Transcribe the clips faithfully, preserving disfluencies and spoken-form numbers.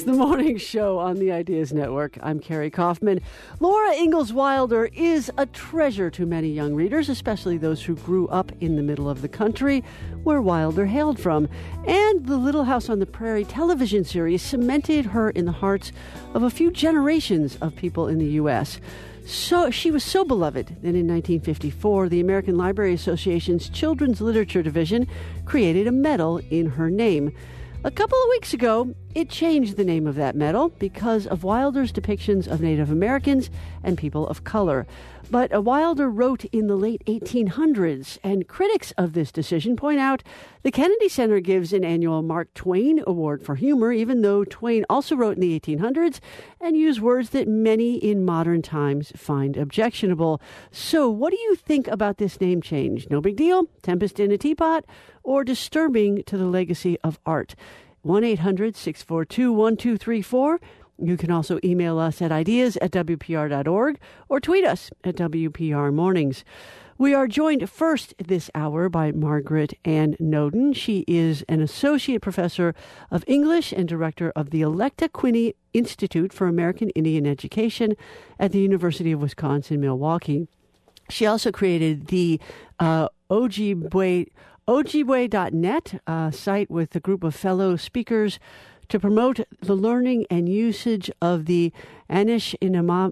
the morning show on the Ideas Network. I'm Carrie Kaufman. Laura Ingalls Wilder is a treasure to many young readers, especially those who grew up in the middle of the country where Wilder hailed from. And the Little House on the Prairie television series cemented her in the hearts of a few generations of people in the U S So she was so beloved that in nineteen fifty-four, the American Library Association's Children's Literature Division created a medal in her name. A couple of weeks ago, it changed the name of that medal because of Wilder's depictions of Native Americans and people of color. But uh, Wilder wrote in the late eighteen hundreds, and critics of this decision point out the Kennedy Center gives an annual Mark Twain Award for humor, even though Twain also wrote in the eighteen hundreds and used words that many in modern times find objectionable. So what do you think about this name change? No big deal? Tempest in a teapot? Or disturbing to the legacy of art? one eight hundred six four two one two three four. You can also email us at ideas at w p r dot org or tweet us at W P R Mornings. We are joined first this hour by Margaret Ann Noden. She is an associate professor of English and director of the Electa Quinney Institute for American Indian Education at the University of Wisconsin-Milwaukee. She also created the uh, Ojibwe Ojibwe dot net uh, site with a group of fellow speakers to promote the learning and usage of the Anishinaabe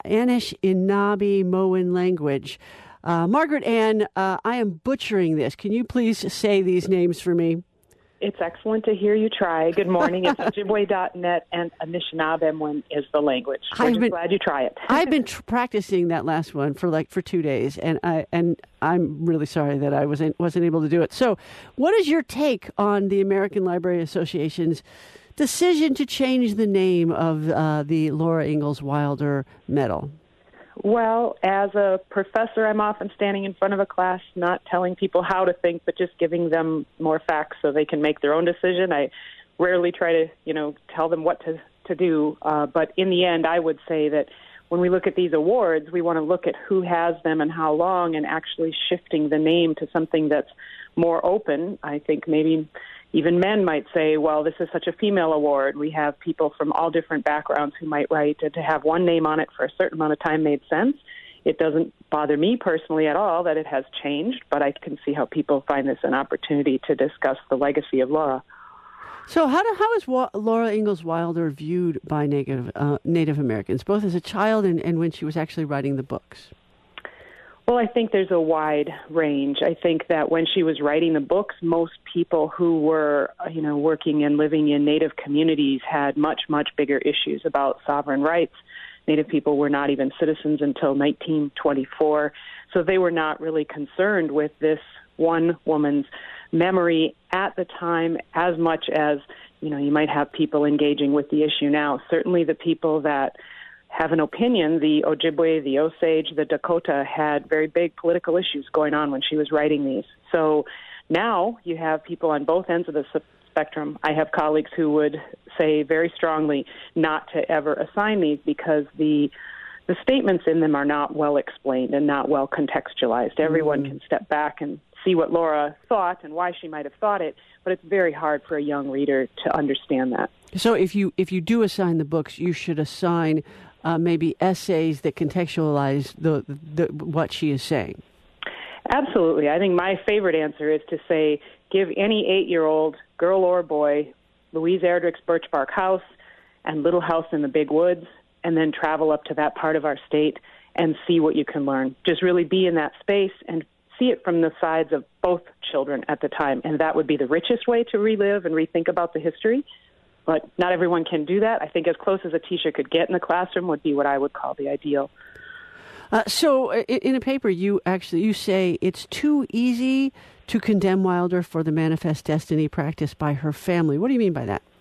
Anishinaabe-Moan language. Uh, Margaret Ann, uh, I am butchering this. Can you please say these names for me? It's excellent to hear you try. Good morning. It's Ojibwe dot net, and Anishinaabe is the language. We're I've just been, glad you try it. I've been tr- practicing that last one for like for two days, and I and I'm really sorry that I wasn't wasn't able to do it. So, what is your take on the American Library Association's decision to change the name of uh, the Laura Ingalls Wilder Medal? Well, as a professor, I'm often standing in front of a class, not telling people how to think, but just giving them more facts so they can make their own decision. I rarely try to, you know, tell them what to, to do. Uh, but in the end, I would say that when we look at these awards, we want to look at who has them and how long, and actually shifting the name to something that's more open. I think maybe even men might say, well, this is such a female award. We have people from all different backgrounds who might write, and to have one name on it for a certain amount of time made sense. It doesn't bother me personally at all that it has changed, but I can see how people find this an opportunity to discuss the legacy of Laura. So how do, how is Wa- Laura Ingalls Wilder viewed by Native, uh, Native Americans, both as a child and, and when she was actually writing the books? Well, I think there's a wide range. I think that when she was writing the books, most people who were, you know, working and living in Native communities had much, much bigger issues about sovereign rights. Native people were not even citizens until nineteen twenty-four, so they were not really concerned with this one woman's memory at the time as much as, you know, you might have people engaging with the issue now. Certainly the people that have an opinion, the Ojibwe, the Osage, the Dakota, had very big political issues going on when she was writing these. So now you have people on both ends of the spectrum. I have colleagues who would say very strongly not to ever assign these because the the statements in them are not well explained and not well contextualized. Everyone mm-hmm. can step back and see what Laura thought and why she might have thought it, but it's very hard for a young reader to understand that. So if you if you do assign the books, you should assign Uh, maybe essays that contextualize the, the what she is saying. Absolutely. I think my favorite answer is to say, give any eight-year-old, girl or boy, Louise Erdrich's Birch Bark House and Little House in the Big Woods, and then travel up to that part of our state and see what you can learn. Just really be in that space and see it from the sides of both children at the time, and that would be the richest way to relive and rethink about the history. But not everyone can do that. I think as close as a teacher could get in the classroom would be what I would call the ideal. Uh, so in a paper, you actually you say it's too easy to condemn Wilder for the Manifest Destiny practiced by her family. What do you mean by that?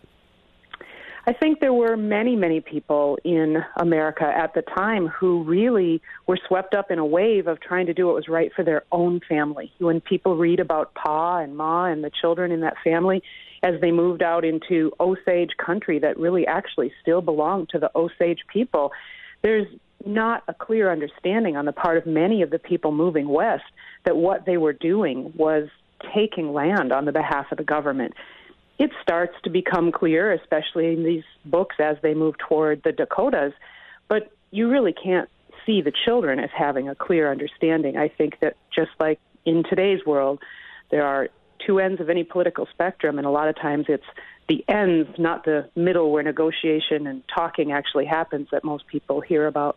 I think there were many, many people in America at the time who really were swept up in a wave of trying to do what was right for their own family. When people read about Pa and Ma and the children in that family, as they moved out into Osage country that really actually still belonged to the Osage people, there's not a clear understanding on the part of many of the people moving west that what they were doing was taking land on the behalf of the government. it starts to become clear, especially in these books as they move toward the Dakotas. But you really can't see the children as having a clear understanding. I think that just like in today's world, there are two ends of any political spectrum, and a lot of times it's the ends, not the middle where negotiation and talking actually happens, that most people hear about.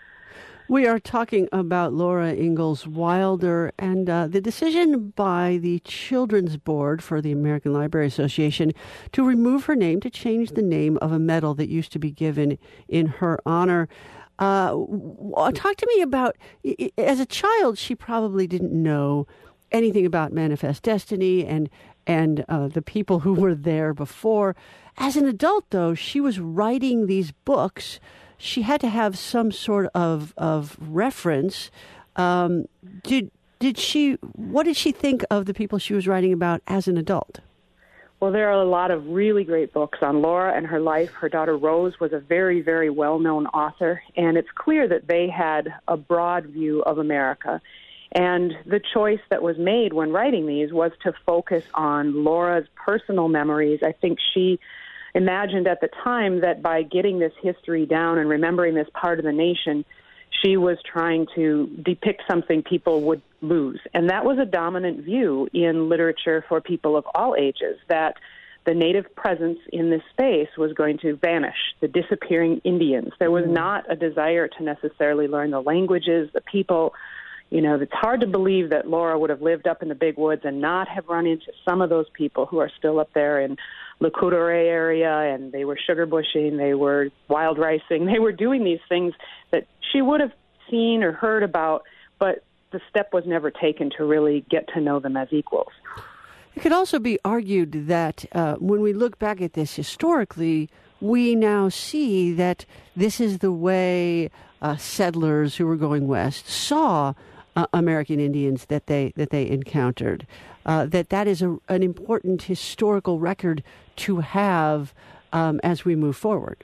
We are talking about Laura Ingalls Wilder and uh, the decision by the Children's Board for the American Library Association to remove her name, to change the name of a medal that used to be given in her honor. Uh, talk to me about, as a child, she probably didn't know anything about Manifest Destiny and and uh, the people who were there before. As an adult, though, she was writing these books. She had to have some sort of of reference. Um, did did she? What did she think of the people she was writing about as an adult? Well, there are a lot of really great books on Laura and her life. Her daughter Rose was a very, very well-known author, and it's clear that they had a broad view of America. And the choice that was made when writing these was to focus on Laura's personal memories. I think she imagined at the time that by getting this history down and remembering this part of the nation, she was trying to depict something people would lose. And that was a dominant view in literature for people of all ages, that the Native presence in this space was going to vanish, the disappearing Indians. There was not a desire to necessarily learn the languages, the people. You know, it's hard to believe that Laura would have lived up in the big woods and not have run into some of those people who are still up there in La Coudre area, and they were sugar bushing, they were wild ricing, they were doing these things that she would have seen or heard about, but the step was never taken to really get to know them as equals. It could also be argued that uh, when we look back at this historically, we now see that this is the way uh, settlers who were going west saw uh, American Indians that they that they encountered. Uh, that that is a, an important historical record to have um, as we move forward.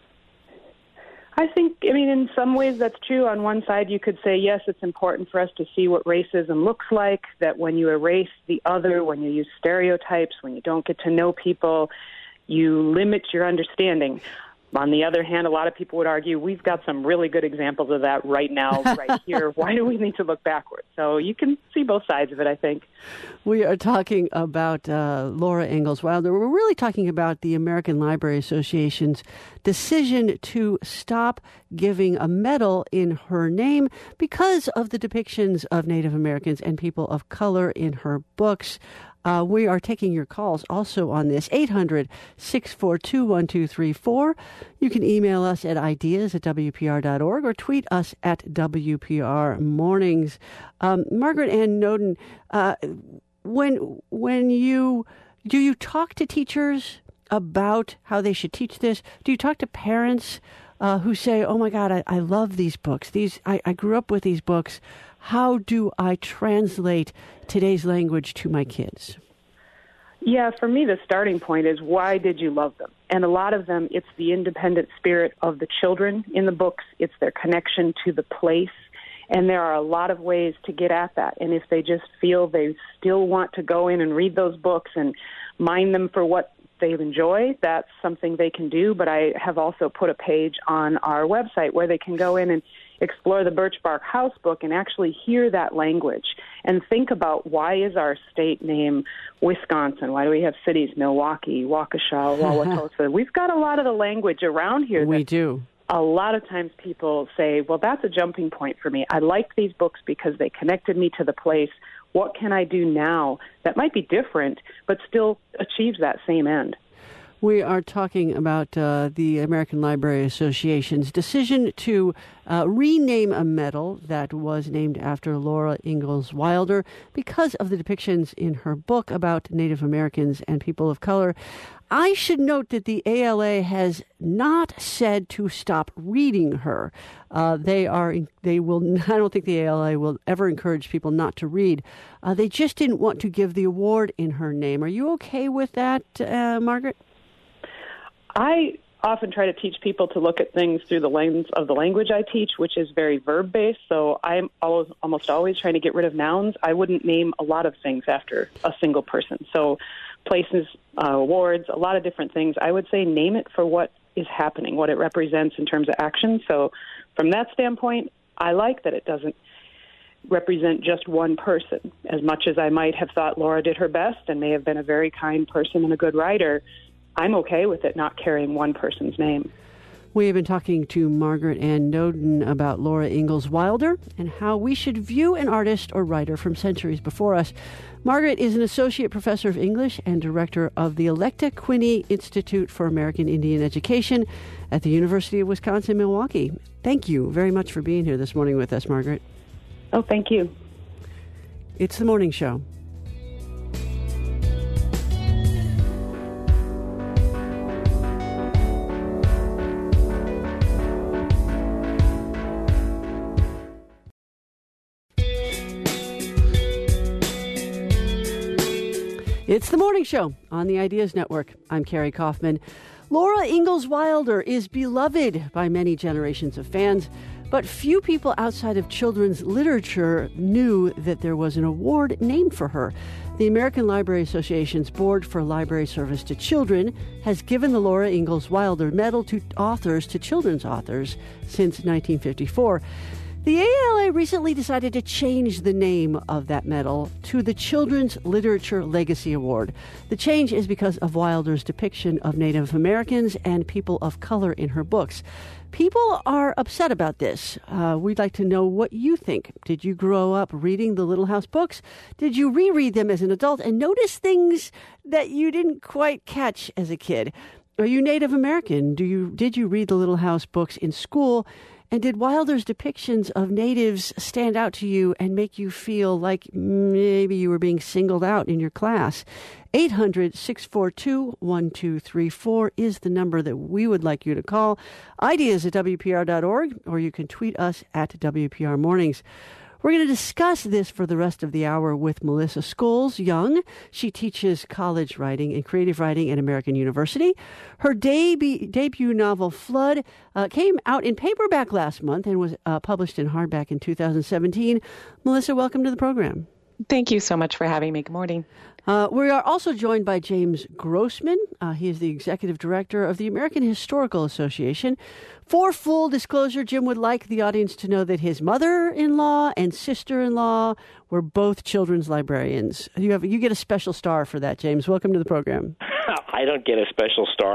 I think, I mean, in some ways that's true. On one side, you could say, yes, it's important for us to see what racism looks like, that when you erase the other, when you use stereotypes, when you don't get to know people, you limit your understanding. On the other hand, a lot of people would argue we've got some really good examples of that right now, right here. Why do we need to look backwards? So you can see both sides of it, I think. We are talking about uh, Laura Ingalls Wilder. We're really talking about the American Library Association's decision to stop giving a medal in her name because of the depictions of Native Americans and people of color in her books. Uh, we are taking your calls also on this, eight hundred, six four two, one two three four. You can email us at ideas at W P R dot org or tweet us at W P R Mornings. Um, Margaret Ann Noden, uh, when when you do you talk to teachers about how they should teach this? Do you talk to parents uh, who say, "Oh my God, I, I love these books. These I, I grew up with these books. How do I translate today's language to my kids?" Yeah, for me, the starting point is, why did you love them? And a lot of them, it's the independent spirit of the children in the books. It's their connection to the place. And there are a lot of ways to get at that. And if they just feel they still want to go in and read those books and mine them for what they enjoy, that's something they can do. But I have also put a page on our website where they can go in and explore the Birch Bark House book and actually hear that language and think about, why is our state name Wisconsin? Why do we have cities Milwaukee, Waukesha, Wauwatosa? We've got a lot of the language around here. We do. A lot of times people say, well, that's a jumping point for me. I like these books because they connected me to the place. What can I do now that might be different but still achieves that same end? We are talking about uh, the American Library Association's decision to uh, rename a medal that was named after Laura Ingalls Wilder because of the depictions in her book about Native Americans and people of color. I should note that the A L A has not said to stop reading her. Uh, they are. They will. I don't think the A L A will ever encourage people not to read. Uh, they just didn't want to give the award in her name. Are you okay with that, uh, Margaret? I often try to teach people to look at things through the lens of the language I teach, which is very verb-based. So I'm always, almost always trying to get rid of nouns. I wouldn't name a lot of things after a single person. So places, uh, awards, a lot of different things. I would say name it for what is happening, what it represents in terms of action. So from that standpoint, I like that it doesn't represent just one person. As much as I might have thought Laura did her best and may have been a very kind person and a good writer, I'm okay with it not carrying one person's name. We have been talking to Margaret Ann Noden about Laura Ingalls Wilder and how we should view an artist or writer from centuries before us. Margaret is an associate professor of English and director of the Electa Quinney Institute for American Indian Education at the University of Wisconsin-Milwaukee. Thank you very much for being here this morning with us, Margaret. Oh, thank you. It's The Morning Show. It's The Morning Show on the Ideas Network. I'm Carrie Kaufman. Laura Ingalls Wilder is beloved by many generations of fans, but few people outside of children's literature knew that there was an award named for her. The American Library Association's Board for Library Service to Children has given the Laura Ingalls Wilder Medal to authors, to children's authors, since nineteen fifty-four. The A L A recently decided to change the name of that medal to the Children's Literature Legacy Award. The change is because of Wilder's depiction of Native Americans and people of color in her books. People are upset about this. Uh, we'd like to know what you think. Did you grow up reading the Little House books? Did you reread them as an adult and notice things that you didn't quite catch as a kid? Are you Native American? Do you did you read the Little House books in school? And did Wilder's depictions of natives stand out to you and make you feel like maybe you were being singled out in your class? eight hundred, six four two, one two three four is the number that we would like you to call. Ideas at W P R dot org, or you can tweet us at W P R Mornings. We're going to discuss this for the rest of the hour with Melissa Scholes Young. She teaches college writing and creative writing at American University. Her debut, debut novel, Flood, uh, came out in paperback last month and was uh, published in hardback in two thousand seventeen. Melissa, welcome to the program. Thank you so much for having me. Good morning. Uh, we are also joined by James Grossman. Uh, he is the executive director of the American Historical Association. For full disclosure, Jim would like the audience to know that his mother-in-law and sister-in-law were both children's librarians. You have you get a special star for that, James. Welcome to the program. I don't get a special star.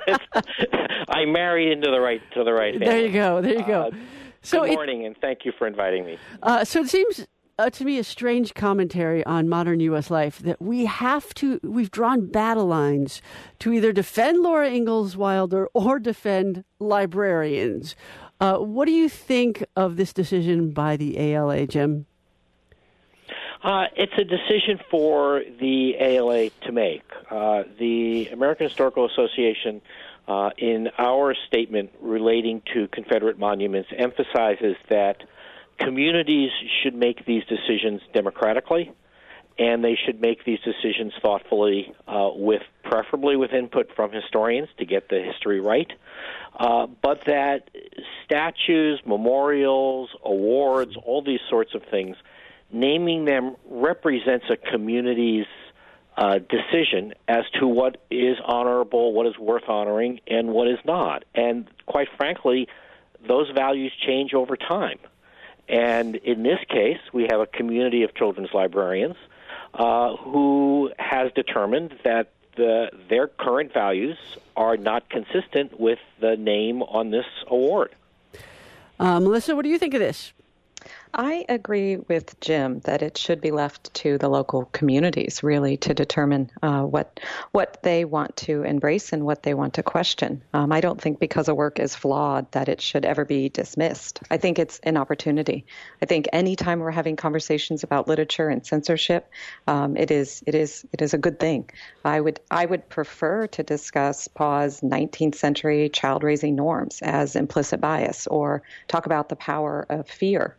I married into the right to the right family. There you go. There you go. Uh, so good it, morning, and thank you for inviting me. Uh, so it seems uh, to me a strange commentary on modern U S life that we have to, we've drawn battle lines to either defend Laura Ingalls Wilder or defend librarians. Uh, what do you think of this decision by the A L A, Jim? Uh, it's a decision for the A L A to make. Uh, the American Historical Association, uh, in our statement relating to Confederate monuments, emphasizes that communities should make these decisions democratically, and they should make these decisions thoughtfully, uh, with preferably with input from historians to get the history right. Uh, but that statues, memorials, awards, all these sorts of things, naming them represents a community's uh, decision as to what is honorable, what is worth honoring, and what is not. And quite frankly, those values change over time. And in this case, we have a community of children's librarians uh, who has determined that the, their current values are not consistent with the name on this award. Uh, Melissa, what do you think of this? I agree with Jim that it should be left to the local communities, really, to determine uh, what what they want to embrace and what they want to question. Um, I don't think because a work is flawed that it should ever be dismissed. I think it's an opportunity. I think anytime we're having conversations about literature and censorship, um, it is it is it is a good thing. I would I would prefer to discuss Paw's nineteenth century child raising norms as implicit bias, or talk about the power of fear in determining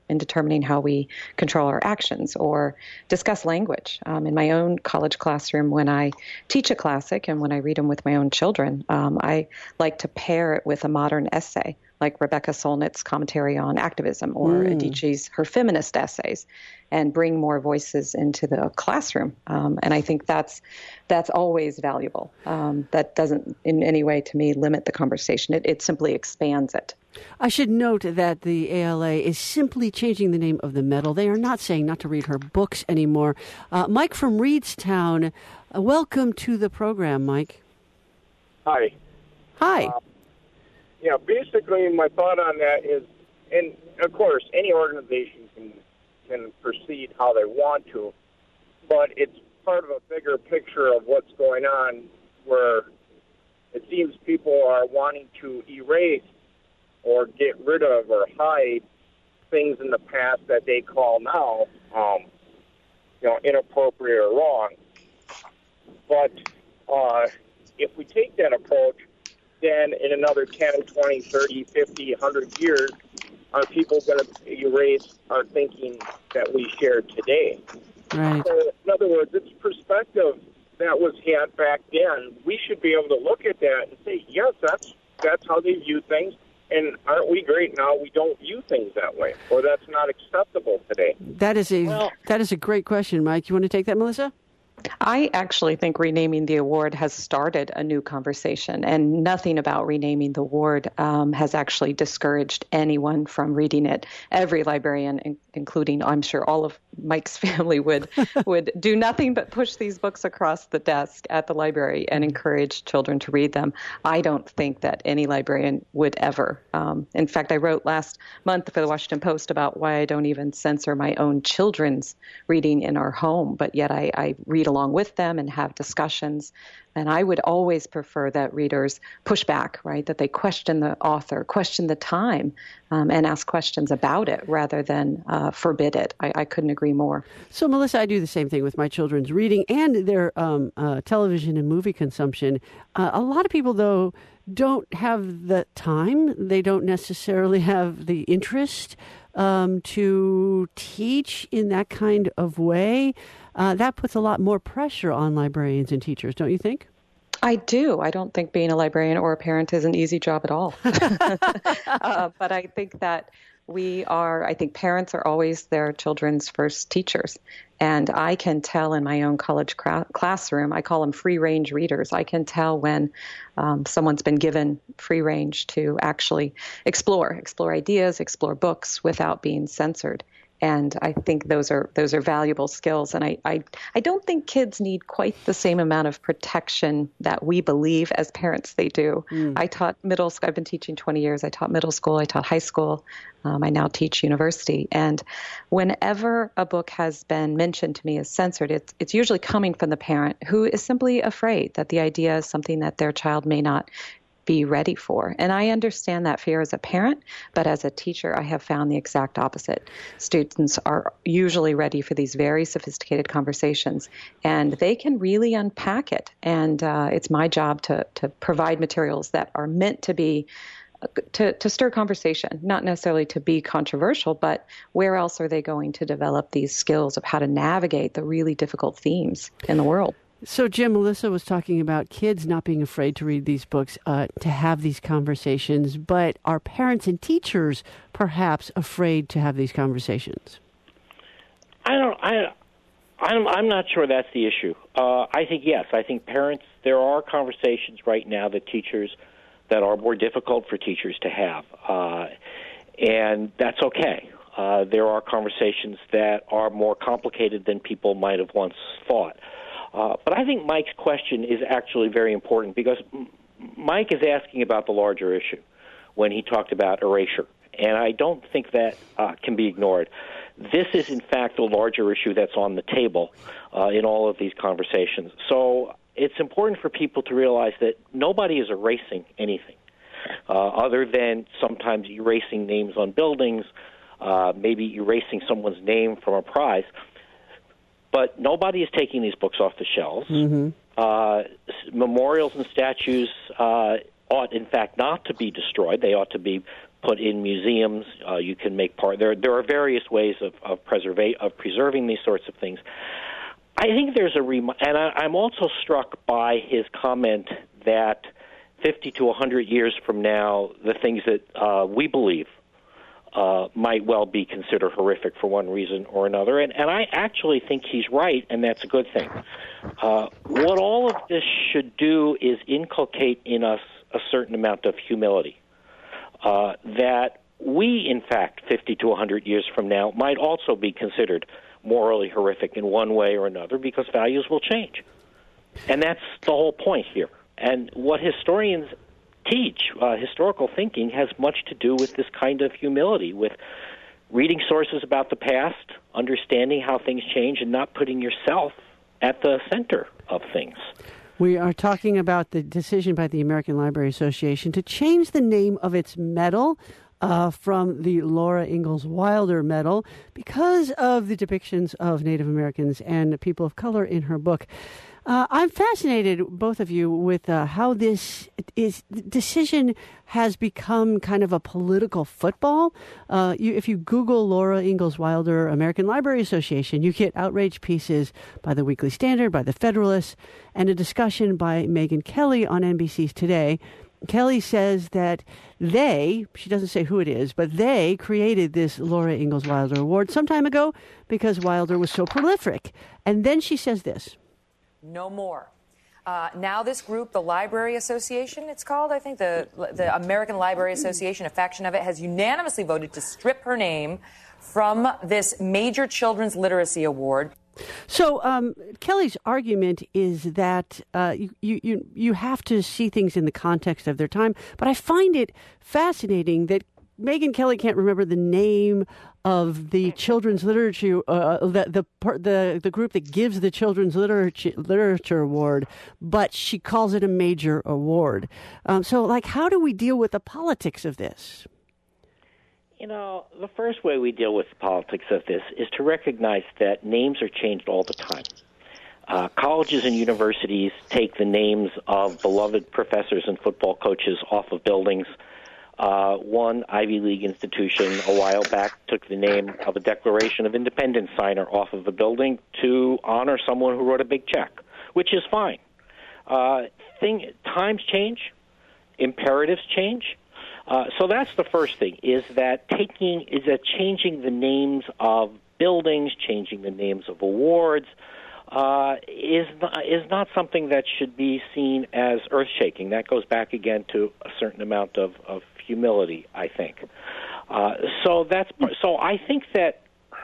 determining how we control our actions or discuss language. Um, in my own college classroom, when I teach a classic and when I read them with my own children, um, I like to pair it with a modern essay, like Rebecca Solnit's commentary on activism or mm. Adichie's, her feminist essays, and bring more voices into the classroom. Um, and I think that's that's always valuable. Um, that doesn't in any way, to me, limit the conversation. It, it simply expands it. I should note that the A L A is simply changing the name of the medal. They are not saying not to read her books anymore. Uh, Mike from Reedstown, uh, welcome to the program, Mike. Hi. Hi. Uh, Yeah, basically my thought on that is, and of course, any organization can can proceed how they want to, but it's part of a bigger picture of what's going on where it seems people are wanting to erase or get rid of or hide things in the past that they call now, um, you know, inappropriate or wrong. But uh, if we take that approach, then in another ten, twenty, thirty, fifty, one hundred years, are people going to erase our thinking that we share today? Right. So, in other words, it's perspective that was had back then. We should be able to look at that and say, yes, that's that's how they view things, and aren't we great now we don't view things that way, or that's not acceptable today? That is a well, that is a great question, Mike. You want to take that, Melissa? I actually think renaming the award has started a new conversation, and nothing about renaming the award um, has actually discouraged anyone from reading it. Every librarian, in- including, I'm sure, all of Mike's family, would would do nothing but push these books across the desk at the library and encourage children to read them. I don't think that any librarian would ever. Um, in fact, I wrote last month for the Washington Post about why I don't even censor my own children's reading in our home, but yet I, I read along with them and have discussions. And I would always prefer that readers push back, right? That they question the author, question the time, um, and ask questions about it rather than uh, forbid it. I, I couldn't agree more. So, Melissa, I do the same thing with my children's reading and their um, uh, television and movie consumption. Uh, a lot of people, though, don't have the time. They don't necessarily have the interest um, to teach in that kind of way. Uh, that puts a lot more pressure on librarians and teachers, don't you think? I do. I don't think being a librarian or a parent is an easy job at all. uh, but I think that we are, I think parents are always their children's first teachers. And I can tell in my own college cra- classroom, I call them free range readers. I can tell when um, someone's been given free range to actually explore, explore ideas, explore books without being censored. And I think those are those are valuable skills. And I, I, I don't think kids need quite the same amount of protection that we believe as parents they do. Mm. I taught middle school. I've been teaching twenty years. I taught middle school. I taught high school. Um, I now teach university. And whenever a book has been mentioned to me as censored, it's, it's usually coming from the parent who is simply afraid that the idea is something that their child may not be ready for. And I understand that fear as a parent, but as a teacher, I have found the exact opposite. Students are usually ready for these very sophisticated conversations, and they can really unpack it. And uh, it's my job to to provide materials that are meant to be to, to stir conversation, not necessarily to be controversial, but where else are they going to develop these skills of how to navigate the really difficult themes in the world? So, Jim, Melissa was talking about kids not being afraid to read these books, uh, to have these conversations, but are parents and teachers perhaps afraid to have these conversations? I don't. I. I'm. I'm not sure that's the issue. Uh, I think yes. I think parents. There are conversations right now that teachers that are more difficult for teachers to have, uh, and that's okay. Uh, there are conversations that are more complicated than people might have once thought. Uh, but I think Mike's question is actually very important because M- Mike is asking about the larger issue when he talked about erasure, and I don't think that uh, can be ignored. This is, in fact, the larger issue that's on the table uh, in all of these conversations. So it's important for people to realize that nobody is erasing anything uh, other than sometimes erasing names on buildings, uh, maybe erasing someone's name from a prize. But nobody is taking these books off the shelves. Mm-hmm. Uh, memorials and statues uh, ought, in fact, not to be destroyed. They ought to be put in museums. Uh, you can make part. There, there are various ways of of, preserva- of preserving these sorts of things. I think there's a rem- and I, I'm also struck by his comment that fifty to one hundred years from now, the things that uh, we believe uh, might well be considered horrific for one reason or another. And, and I actually think he's right, and that's a good thing. Uh, what all of this should do is inculcate in us a certain amount of humility. Uh, that we, in fact, fifty to one hundred years from now, might also be considered morally horrific in one way or another because values will change. And that's the whole point here. And what historians teach, uh, historical thinking, has much to do with this kind of humility, with reading sources about the past, understanding how things change, and not putting yourself at the center of things. We are talking about the decision by the American Library Association to change the name of its medal uh, from the Laura Ingalls Wilder Medal because of the depictions of Native Americans and people of color in her book. Uh, I'm fascinated, both of you, with uh, how this is decision has become kind of a political football. Uh, you, if you Google Laura Ingalls Wilder American Library Association, you get outrage pieces by the Weekly Standard, by the Federalist, and a discussion by Megyn Kelly on N B C's Today. Kelly says that they, she doesn't say who it is, but they created this Laura Ingalls Wilder Award some time ago because Wilder was so prolific. And then she says this. No more. Uh, now this group, the Library Association, it's called, I think, the the American Library Association, a faction of it, has unanimously voted to strip her name from this major children's literacy award. So um, Kelly's argument is that uh, you, you, you have to see things in the context of their time. But I find it fascinating that Megyn Kelly can't remember the name of the children's literature, uh, the the, the the group that gives the children's literature literature award, but she calls it a major award. Um, so, like, how do we deal with the politics of this? You know, the first way we deal with the politics of this is to recognize that names are changed all the time. Uh, colleges and universities take the names of beloved professors and football coaches off of buildings. Uh, one Ivy League institution a while back took the name of a Declaration of Independence signer off of a building to honor someone who wrote a big check, which is fine. Uh, thing, times change, imperatives change. Uh, so that's the first thing, is that taking, is that changing the names of buildings, changing the names of awards, uh, is not, is not something that should be seen as earth-shaking. That goes back again to a certain amount of, of humility, I think. Uh, so that's so. I think that,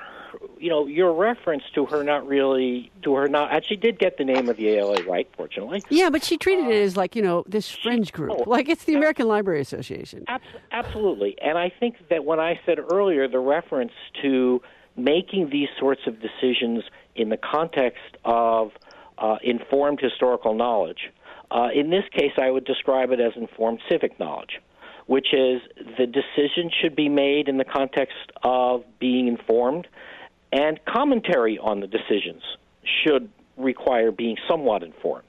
you know, your reference to her not really to her not. And she did get the name of the A L A right, fortunately. Yeah, but she treated uh, it as like, you know, this fringe group, oh, like it's the American Library Association. Absolutely, and I think that when I said earlier the reference to making these sorts of decisions in the context of uh, informed historical knowledge, uh, in this case, I would describe it as informed civic knowledge, which is the decision should be made in the context of being informed, and commentary on the decisions should require being somewhat informed.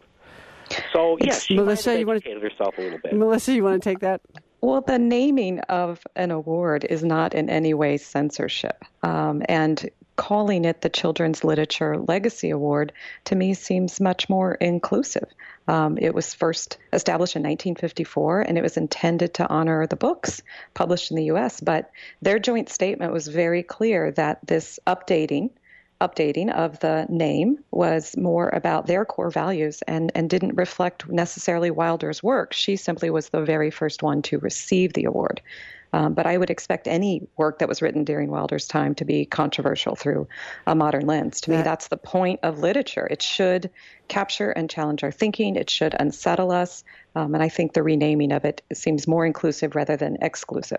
So, yes, she Melissa, might have you educated want to, herself a little bit. Melissa, you want to take that? Well, the naming of an award is not in any way censorship. Um, and calling it the Children's Literature Legacy Award, to me, seems much more inclusive. Um, it was first established in nineteen fifty-four, and it was intended to honor the books published in the U S, but their joint statement was very clear that this updating updating of the name was more about their core values and, and didn't reflect necessarily Wilder's work. She simply was the very first one to receive the award. Um, but I would expect any work that was written during Wilder's time to be controversial through a modern lens. To me, that's the point of literature. It should capture and challenge our thinking. It should unsettle us. Um, and I think the renaming of it seems more inclusive rather than exclusive.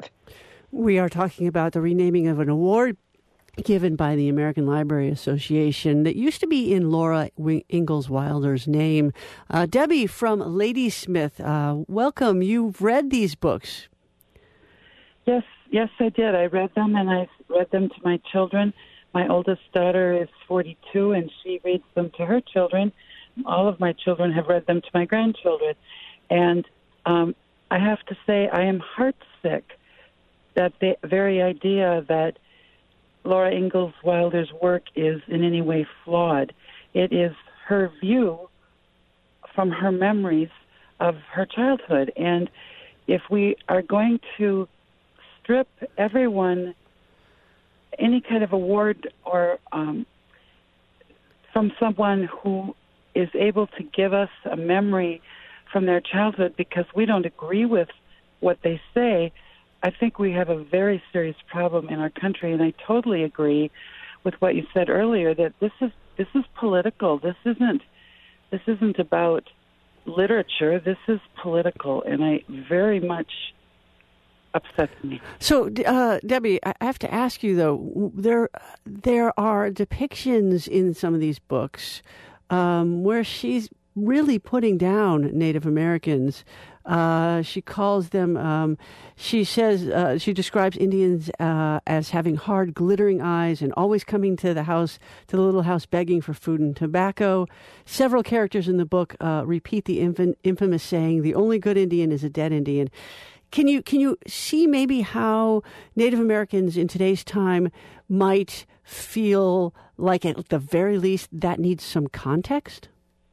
We are talking about the renaming of an award given by the American Library Association that used to be in Laura Ingalls Wilder's name. Uh, Debbie from Ladysmith, uh, welcome. You've read these books. Yes, yes, I did. I read them, and I read them to my children. My oldest daughter is forty-two, and she reads them to her children. All of my children have read them to my grandchildren. And um, I have to say I am heartsick that the very idea that Laura Ingalls Wilder's work is in any way flawed. It is her view from her memories of her childhood. And if we are going to strip everyone any kind of award or um, from someone who is able to give us a memory from their childhood because we don't agree with what they say, I think we have a very serious problem in our country. And I totally agree with what you said earlier, that this is this is political. This isn't this isn't about literature. This is political, and I very much upsets me. So, uh, Debbie, I have to ask you though. There, there are depictions in some of these books um, where she's really putting down Native Americans. Uh, she calls them. Um, she says uh, she describes Indians uh, as having hard, glittering eyes and always coming to the house, to the little house, begging for food and tobacco. Several characters in the book uh, repeat the infam- infamous saying, "The only good Indian is a dead Indian." Can you can you see maybe how Native Americans in today's time might feel like, at the very least, that needs some context?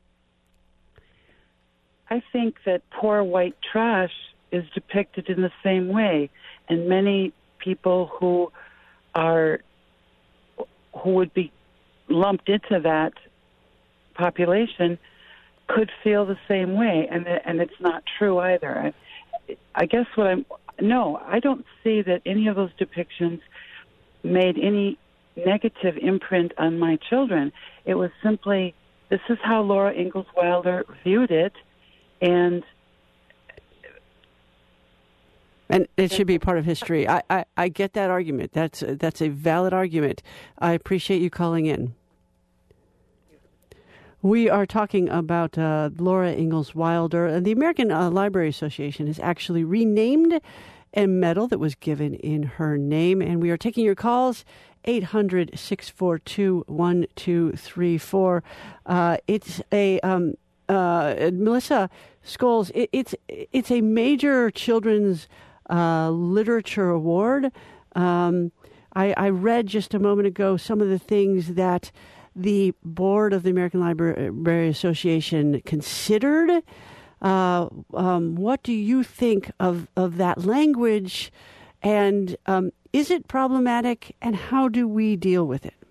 I think that poor white trash is depicted in the same way, and many people who are who would be lumped into that population could feel the same way, and and it's not true either. I, I guess what I'm no, I don't see that any of those depictions made any negative imprint on my children. It was simply, this is how Laura Ingalls Wilder viewed it. And and it should be part of history. I, I, I get that argument. That's that's a valid argument. I appreciate you calling in. We are talking about uh, Laura Ingalls Wilder, and the American uh, Library Association has actually renamed a medal that was given in her name. And we are taking your calls, eight hundred, six four two, one two three four. Uh, it's a um, uh, Melissa Scholes. It, it's it's a major children's uh, literature award. Um, I, I read just a moment ago some of the things that the board of the American Library Association considered. Uh, um, what do you think of, of that language? And um, is it problematic? And how do we deal with it?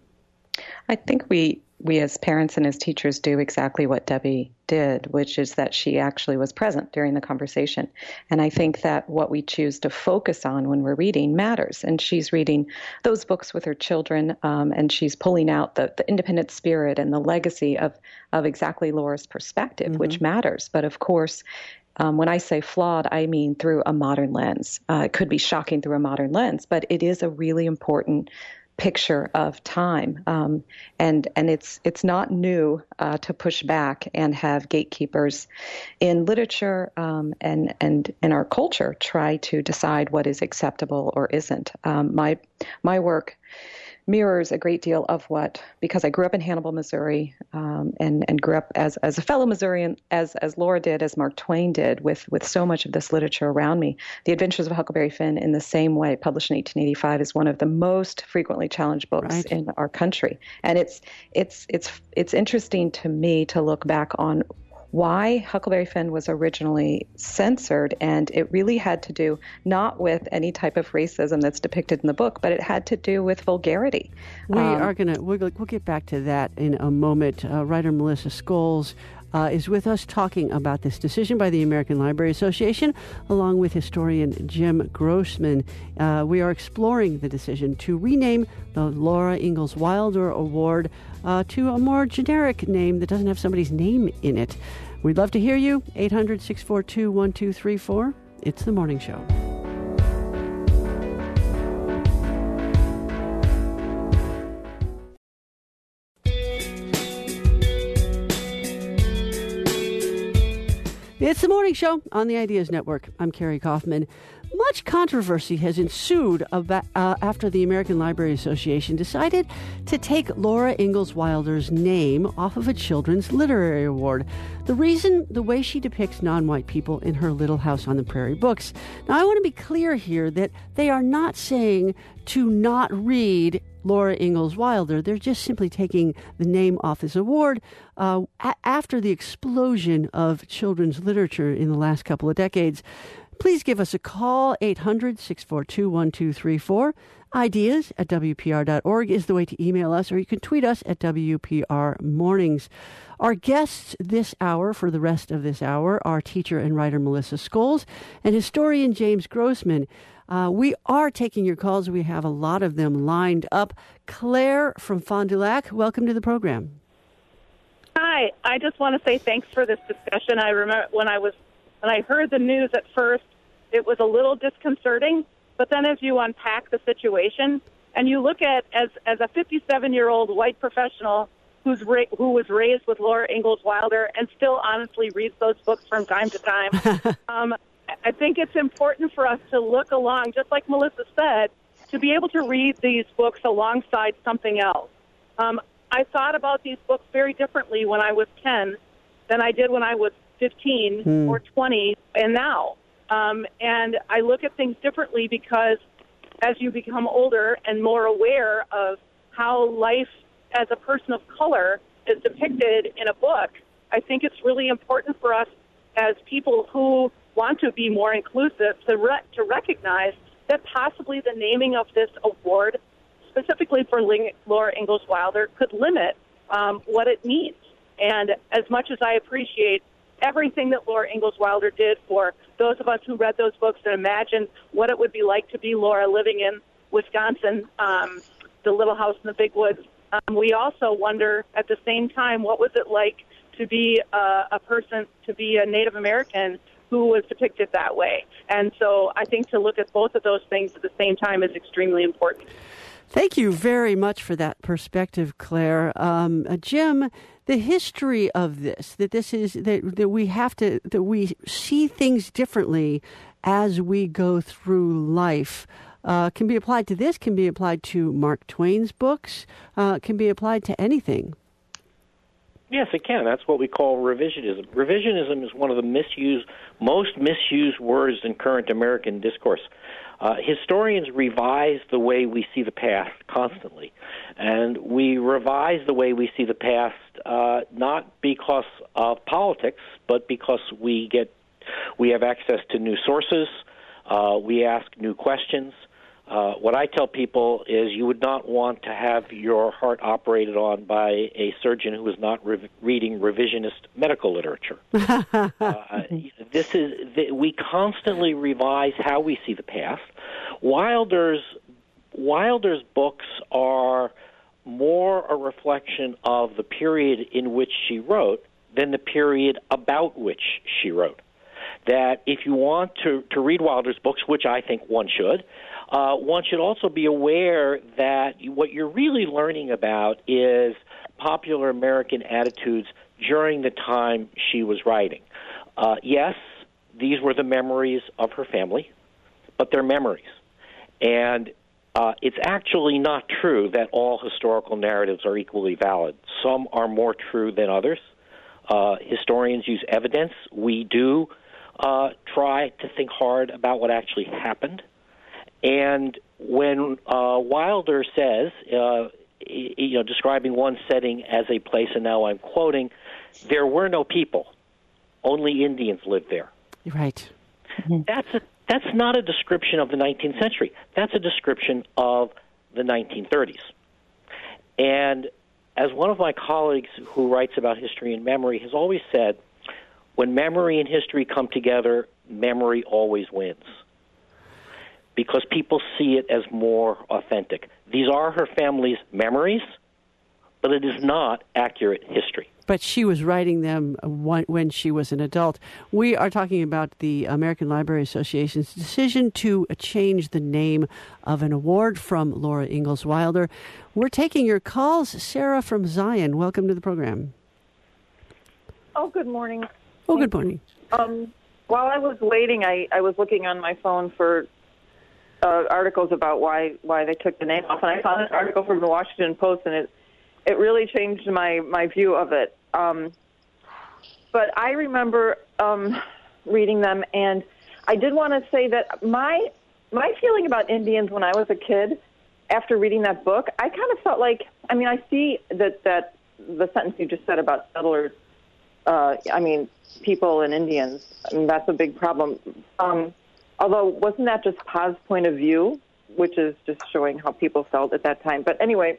I think we, we as parents and as teachers do exactly what Debbie did, which is that she actually was present during the conversation. And I think that what we choose to focus on when we're reading matters. And she's reading those books with her children, um, and she's pulling out the, the independent spirit and the legacy of, of exactly Laura's perspective, mm-hmm. which matters. But of course, Um, when I say flawed, I mean through a modern lens. Uh, it could be shocking through a modern lens, but it is a really important picture of time, um, and and it's it's not new uh, to push back and have gatekeepers in literature um, and and in our culture try to decide what is acceptable or isn't. Um, my my work mirrors a great deal of what, because I grew up in Hannibal, Missouri, um, and and grew up as as a fellow Missourian, as as Laura did, as Mark Twain did, with with so much of this literature around me. The Adventures of Huckleberry Finn, in the same way, published in eighteen eighty-five, is one of the most frequently challenged books right. in our country, and it's it's it's it's interesting to me to look back on why Huckleberry Finn was originally censored, and it really had to do not with any type of racism that's depicted in the book, but it had to do with vulgarity. We um, are going to we'll, we'll get back to that in a moment. Uh, writer Melissa Scholes uh, is with us talking about this decision by the American Library Association, along with historian Jim Grossman. Uh, we are exploring the decision to rename the Laura Ingalls Wilder Award uh, to a more generic name that doesn't have somebody's name in it. We'd love to hear you. eight hundred, six four two, one two three four. It's The Morning Show. It's The Morning Show on the Ideas Network. I'm Carrie Kaufman. Much controversy has ensued about, uh, after the American Library Association decided to take Laura Ingalls Wilder's name off of a Children's Literary Award. The reason, the way she depicts non-white people in her Little House on the Prairie books. Now, I want to be clear here that they are not saying to not read Laura Ingalls Wilder. They're just simply taking the name off this award uh, a- after the explosion of children's literature in the last couple of decades. Please give us a call. Eight hundred, six four two, one two three four. Ideas at W P R dot org is the way to email us, or you can tweet us at W P R Mornings. Our guests this hour, for the rest of this hour, are teacher and writer Melissa Scholes and historian James Grossman. Uh, we are taking your calls. We have a lot of them lined up. Claire from Fond du Lac, welcome to the program. Hi. I just want to say thanks for this discussion. I remember when I was when I heard the news at first, it was a little disconcerting. But then as you unpack the situation and you look at as as a fifty-seven-year-old white professional who's ra- who was raised with Laura Ingalls Wilder and still honestly reads those books from time to time, um, I think it's important for us to look along, just like Melissa said, to be able to read these books alongside something else. Um, I thought about these books very differently when I was ten than I did when I was fifteen mm. or twenty and now. Um, and I look at things differently because as you become older and more aware of how life as a person of color is depicted in a book, I think it's really important for us as people who want to be more inclusive to re- to recognize that possibly the naming of this award, specifically for Ling- Laura Ingalls Wilder, could limit um, what it means. And as much as I appreciate everything that Laura Ingalls Wilder did for those of us who read those books and imagined what it would be like to be Laura living in Wisconsin, um, the Little House in the Big Woods, um, we also wonder at the same time, what was it like to be uh, a person, to be a Native American who was depicted that way? And so I think to look at both of those things at the same time is extremely important. Thank you very much for that perspective, Claire. Um, uh, Jim, the history of this, that this is, that, that we have to, that we see things differently as we go through life, uh, can be applied to this, can be applied to Mark Twain's books, uh, can be applied to anything. Yes, it can. That's what we call revisionism. Revisionism is one of the misused, most misused words in current American discourse. Uh, historians revise the way we see the past constantly, and we revise the way we see the past uh, not because of politics, but because we get we have access to new sources, uh, we ask new questions. Uh, what I tell people is you would not want to have your heart operated on by a surgeon who is not re- reading revisionist medical literature. uh, this is th- we constantly revise how we see the past. Wilder's Wilder's books are more a reflection of the period in which she wrote than the period about which she wrote. That if you want to, to read Wilder's books, which I think one should, Uh, one should also be aware that what you're really learning about is popular American attitudes during the time she was writing. Uh, yes, these were the memories of her family, but they're memories. And uh, it's actually not true that all historical narratives are equally valid. Some are more true than others. Uh, historians use evidence. We do uh, try to think hard about what actually happened. And when uh, Wilder says, uh, you know, describing one setting as a place, and now I'm quoting, there were no people, only Indians lived there. Right. Mm-hmm. That's a, that's not a description of the nineteenth century. That's a description of the nineteen thirties. And as one of my colleagues who writes about history and memory has always said, when memory and history come together, memory always wins, because people see it as more authentic. These are her family's memories, but it is not accurate history. But she was writing them when she was an adult. We are talking about the American Library Association's decision to change the name of an award from Laura Ingalls Wilder. We're taking your calls. Sarah from Zion, welcome to the program. Oh, good morning. Oh, good morning. Um, while I was waiting, I, I was looking on my phone for uh, articles about why why they took the name off, and I found this article from the Washington Post, and it it really changed my, my view of it. Um, but I remember um, reading them, and I did want to say that my my feeling about Indians when I was a kid, after reading that book, I kind of felt like, I mean, I see that, that the sentence you just said about settlers, uh, I mean, people and Indians, I mean, that's a big problem. Um, although, wasn't that just Pa's point of view, which is just showing how people felt at that time? But anyway,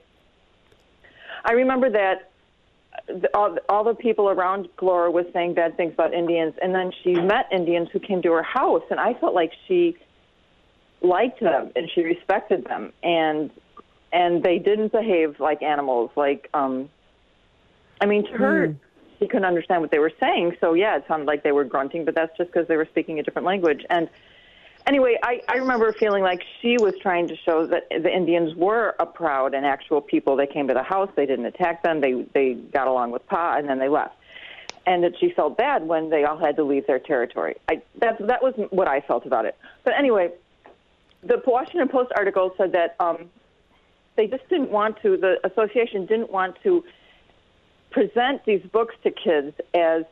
I remember that all, all the people around Glora was saying bad things about Indians, and then she met Indians who came to her house, and I felt like she liked them and she respected them, and and they didn't behave like animals. Like, um, I mean, to her, mm. she couldn't understand what they were saying, so yeah, it sounded like they were grunting, but that's just because they were speaking a different language. And anyway, I, I remember feeling like she was trying to show that the Indians were a proud and actual people. They came to the house, they didn't attack them, they they got along with Pa, and then they left. And that she felt bad when they all had to leave their territory. I, that, that was what I felt about it. But anyway, the Washington Post article said that um, they just didn't want to, the association didn't want to present these books to kids as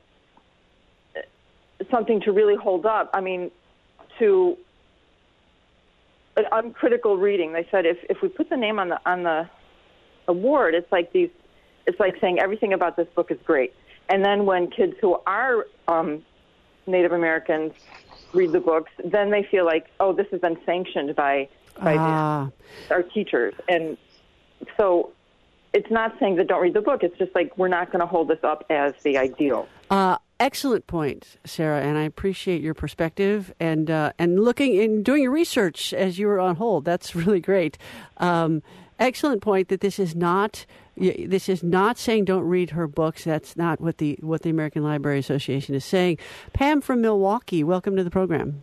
something to really hold up. I mean, to an uncritical reading. They said if, if we put the name on the on the award, it's like these, it's like saying everything about this book is great. And then when kids who are um, Native Americans read the books, then they feel like, oh, this has been sanctioned by by ah. the, our teachers. And so it's not saying that don't read the book. It's just like we're not going to hold this up as the ideal. Uh, excellent point, Sarah, and I appreciate your perspective and uh, and looking and doing your research as you were on hold. That's really great. Um, excellent point that this is not this is not saying don't read her books. That's not what the what the American Library Association is saying. Pam from Milwaukee, welcome to the program.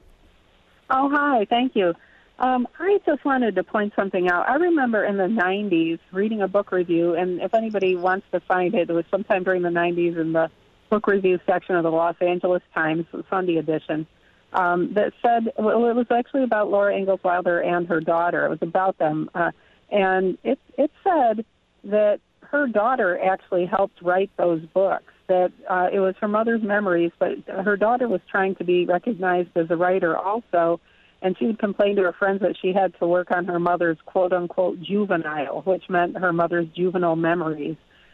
Oh, hi. Thank you. Um, I just wanted to point something out. I remember in the nineties reading a book review, and if anybody wants to find it, it was sometime during the nineties in the book review section of the Los Angeles Times, Sunday edition, um, that said, well, it was actually about Laura Ingalls Wilder and her daughter. It was about them. Uh, and it, it said that her daughter actually helped write those books, that uh, it was her mother's memories, but her daughter was trying to be recognized as a writer also, and she would complain to her friends that she had to work on her mother's quote-unquote juvenile, which meant her mother's juvenile memories.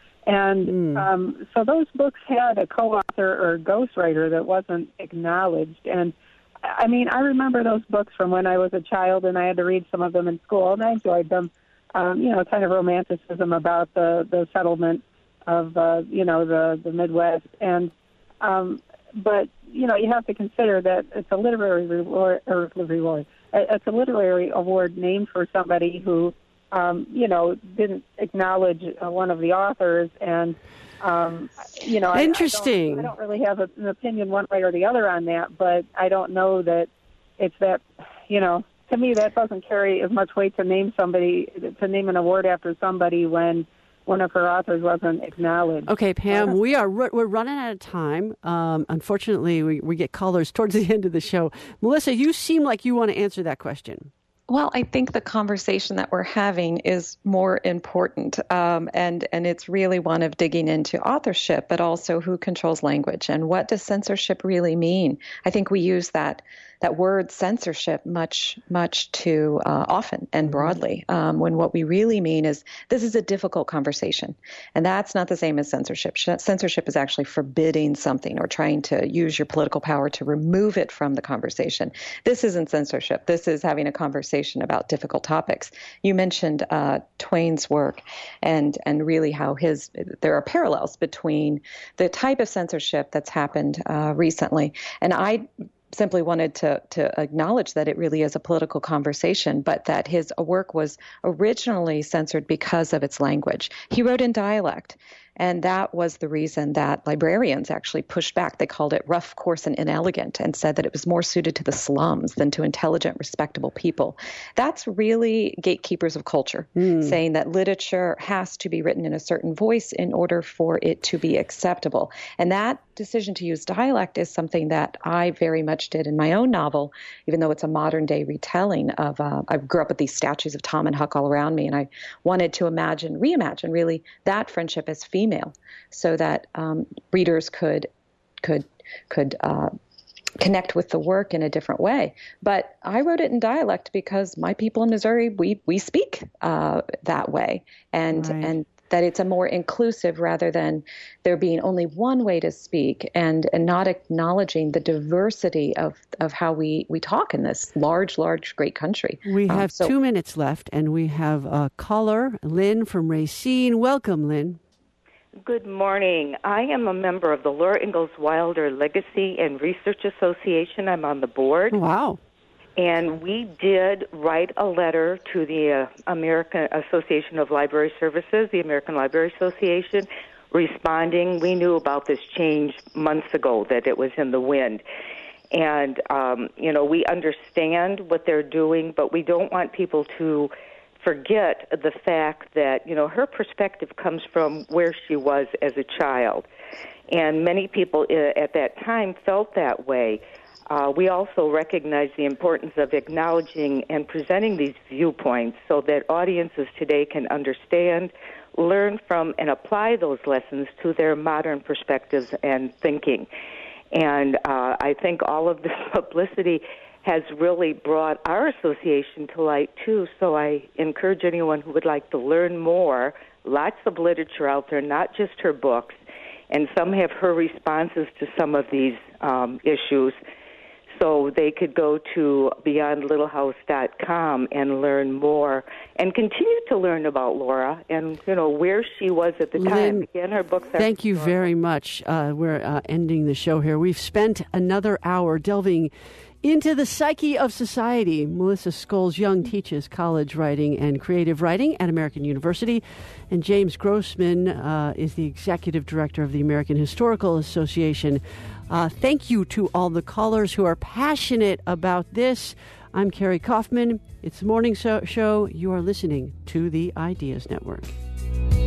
And mm. um, so those books had a co-author or ghostwriter that wasn't acknowledged. And, I mean, I remember those books from when I was a child, and I had to read some of them in school, and I enjoyed them. Um, you know, kind of romanticism about the, the settlement of, uh, you know, the, the Midwest. And um, but, you know, you have to consider that it's a literary reward, or reward, it's a literary award named for somebody who, um, you know, didn't acknowledge uh, one of the authors. And, um, you know, Interesting. I, I, don't, I don't really have a, an opinion one way or the other on that, but I don't know that it's that, you know, to me, that doesn't carry as much weight to name somebody, to name an award after somebody when one of her authors wasn't acknowledged. Okay, Pam, we are we're running out of time. Um, unfortunately, we, we get callers towards the end of the show. Melissa, you seem like you want to answer that question. Well, I think the conversation that we're having is more important, um, and and it's really one of digging into authorship, but also who controls language and what does censorship really mean. I think we use that that word censorship much much too uh, often and broadly, um, when what we really mean is this is a difficult conversation, and that's not the same as censorship. Censorship is actually forbidding something or trying to use your political power to remove it from the conversation. This isn't censorship. This is having a conversation about difficult topics. You mentioned uh, Twain's work and and really how his there are parallels between the type of censorship that's happened uh, recently. And I simply wanted to to acknowledge that it really is a political conversation, but that his work was originally censored because of its language. He wrote in dialect. And that was the reason that librarians actually pushed back. They called it rough, coarse, and inelegant, and said that it was more suited to the slums than to intelligent, respectable people. That's really gatekeepers of culture, mm. saying that literature has to be written in a certain voice in order for it to be acceptable. And that decision to use dialect is something that I very much did in my own novel, even though it's a modern day retelling of, uh, I grew up with these statues of Tom and Huck all around me, and I wanted to imagine, reimagine really that friendship as female, so that um, readers could, could, could, uh, connect with the work in a different way. But I wrote it in dialect because my people in Missouri, we, we speak uh, that way. And, right. and that it's a more inclusive rather than there being only one way to speak, and, and not acknowledging the diversity of, of how we, we talk in this large, large, great country. We have um, so, two minutes left, and we have a caller, Lynn from Racine. Welcome, Lynn. Good morning. I am a member of the Laura Ingalls Wilder Legacy and Research Association. I'm on the board. Wow. And we did write a letter to the uh, American Association of Library Services, the American Library Association, responding. We knew about this change months ago, that it was in the wind. And, um, you know, we understand what they're doing, but we don't want people to forget the fact that, you know, her perspective comes from where she was as a child. And many people at that time felt that way. Uh, we also recognize the importance of acknowledging and presenting these viewpoints so that audiences today can understand, learn from, and apply those lessons to their modern perspectives and thinking. And uh, I think all of this publicity has really brought our association to light, too. So I encourage anyone who would like to learn more. Lots of literature out there, not just her books, and some have her responses to some of these um, issues. So they could go to beyond little house dot com and learn more and continue to learn about Laura and, you know, where she was at the time. Lynn, Again, her books are... Thank you very much. Uh, we're uh, ending the show here. We've spent another hour delving into the psyche of society. Melissa Scholes-Young teaches college writing and creative writing at American University, and James Grossman uh, is the executive director of the American Historical Association. Uh, thank you to all the callers who are passionate about this. I'm Carrie Kaufman. It's the morning show. You are listening to the Ideas Network.